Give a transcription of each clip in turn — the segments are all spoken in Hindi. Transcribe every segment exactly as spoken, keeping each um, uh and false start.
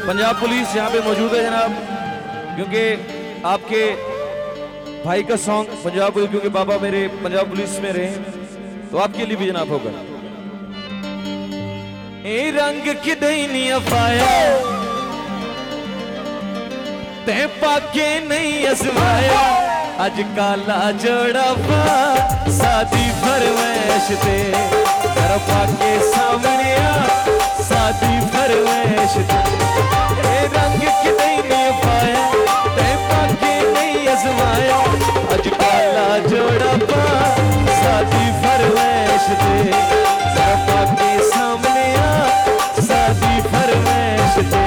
पंजाब पुलिस यहाँ पे मौजूद है जनाब, क्योंकि आपके भाई का सॉन्ग पंजाब पुलिस, क्योंकि बाबा मेरे पंजाब पुलिस में रहे, तो आपके लिए भी जनाब होगा। ए रंग किदई नहीं अफाया ते पाके नहीं असमाया, अज काला जोड़ा पा सादी फरमैश ते जरा पाके सामने आ सादी फरमैश ते। ए रंग किदई नहीं पाया ते पाके नहीं असमाया, अज काला जोड़ा पा सादी फरमैश ते जरा पाके सामने आ सादी फरमैश ते।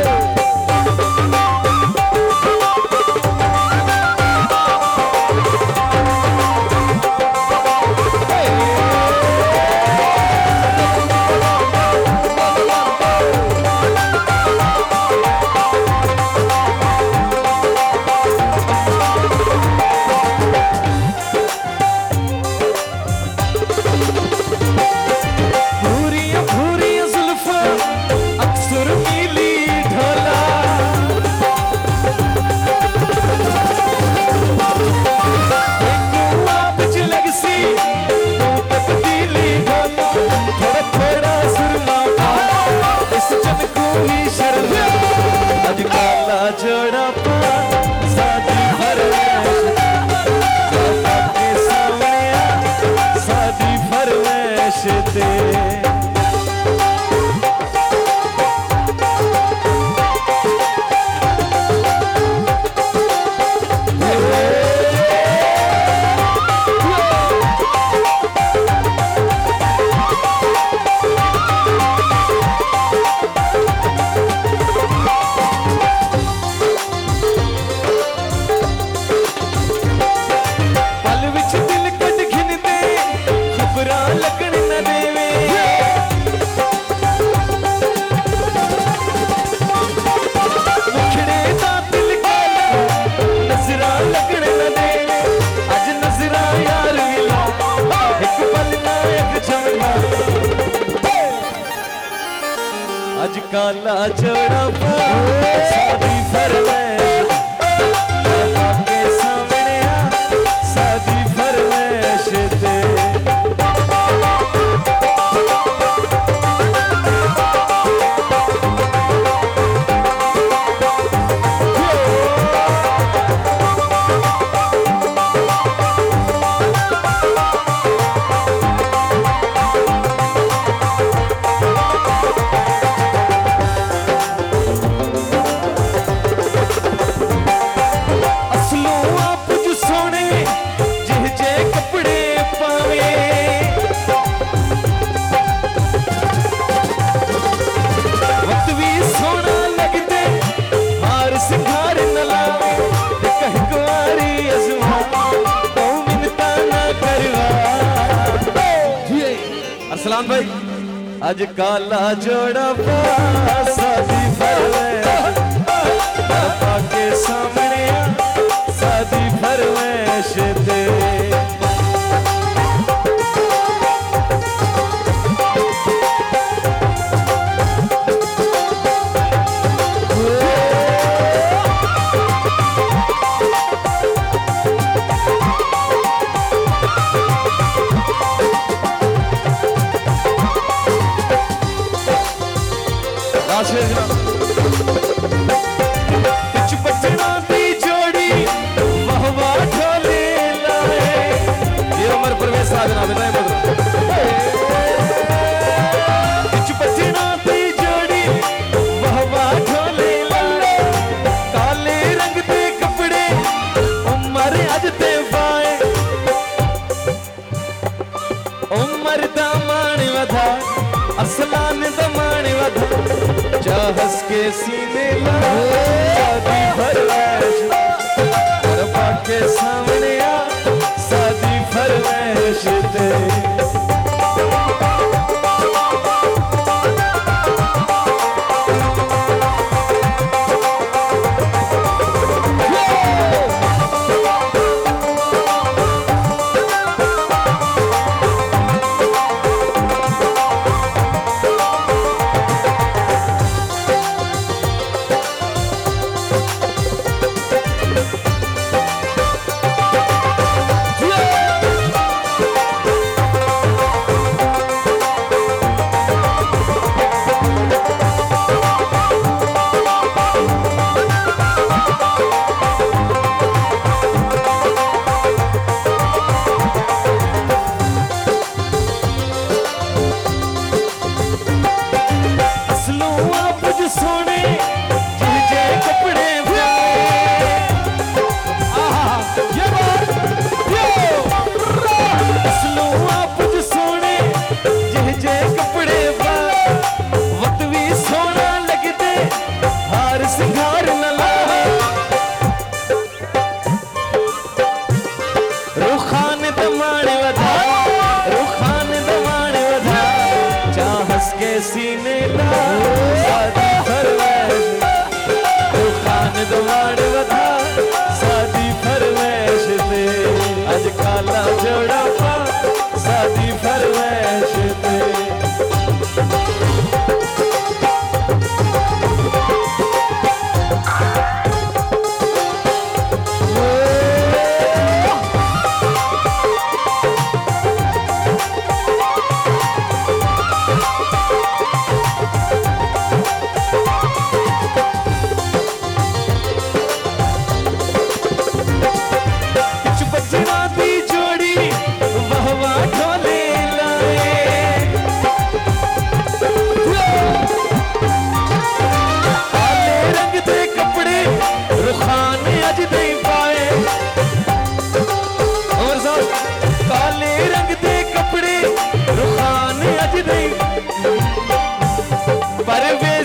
अज काला जोड़ा पा सादी फरमैश के सामने आ सादी फरमैश ते। अज काला जोड़ा पा सादी फरमैश के सामने आ सादी फरमैश ते। अरसलान भाई अज काला जोड़ा पा सादी फरमैश के सामने आ सादी फरमैश ते। कुछ बचना दी जोड़ी वाह वाह ढोले लाए, ये उमर परवेश साजना बताए बदला। कुछ बचना दी जोड़ी वाह वाह ढोले लाए, काले रंग दे कपड़े उमर अज ते पाए, उमर दा मान वधा अरसलान दा मान वधा, हंस के सीने ला सादी फरमैश के सामने आ सादी फरमैश ते।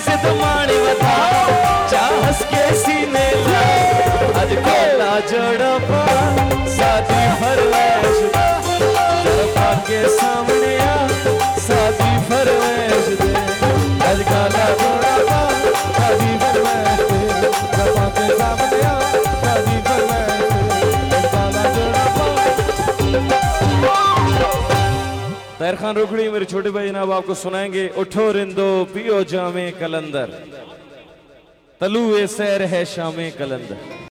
जिद माणी बता चाहस के सीने ला आज काला जोड़ा पा शादी फरमाइश जरा के सामने आ शादी फरमाइश दे आज काला जोड़ा पा शादी फरमाइश दे जरा के सामने आ शादी फरमाइश दे काला जोड़ा पा। ताहिर खान रुखड़ी मेरे छोटे भाई जनाब आपको सुनाएंगे। उठो रिंदो पियो जामे कलंदर तलुए सैर है शामे कलंदर।